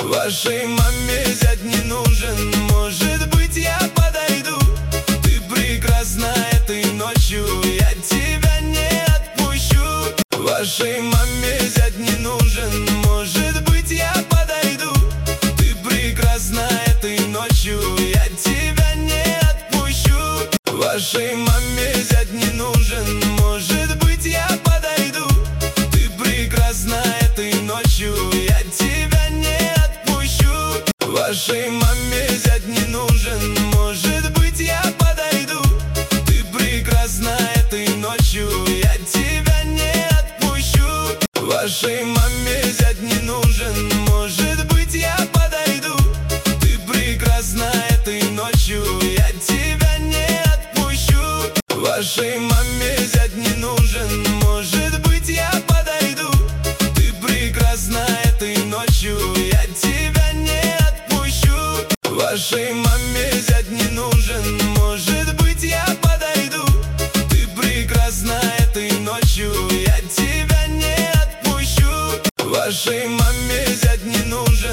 Вашей маме зять не нужен, может быть, я подойду. Ты прекрасна этой ночью, я тебя не отпущу. Вашей маме зять не нужен, может быть, я подойду. Ты прекрасна этой ночью, я тебя не отпущу. Вашей маме зять не нужен, может быть, я подойду. Ты прекрасна этой ночью, я тебя не отпущу. Вашей маме зять не нужен, может быть, я подойду. Ты прекрасна этой ночью, я тебя не отпущу. Вашей маме зять не нужен, может быть, я подойду. Ты прекрасна этой ночью, я тебя не отпущу. Вашей маме зять не нужен, может быть, я подойду. Ты прекрасна этой ночью, я тебя не отпущу. Вашей маме зять не нужен, может быть, я подойду. Ты прекрасна этой ночью, я тебя не отпущу. Вашей маме зять не нужен.